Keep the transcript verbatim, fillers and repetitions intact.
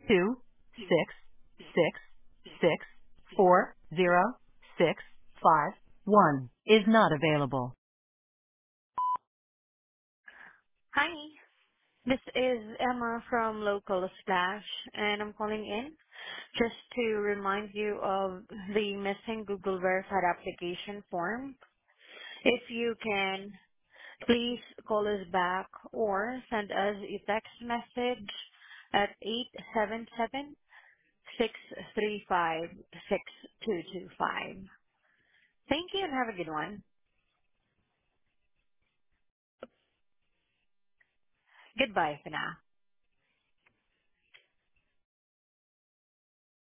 two six six six four zero six five one is not available. Hi, this is Emma from Local Splash, and I'm calling in just to remind you of the missing Google Verified application form. If you can, please call us back or send us a text message at eight seven seven, six three five, six two two five. Thank you and have a good one. Goodbye for now.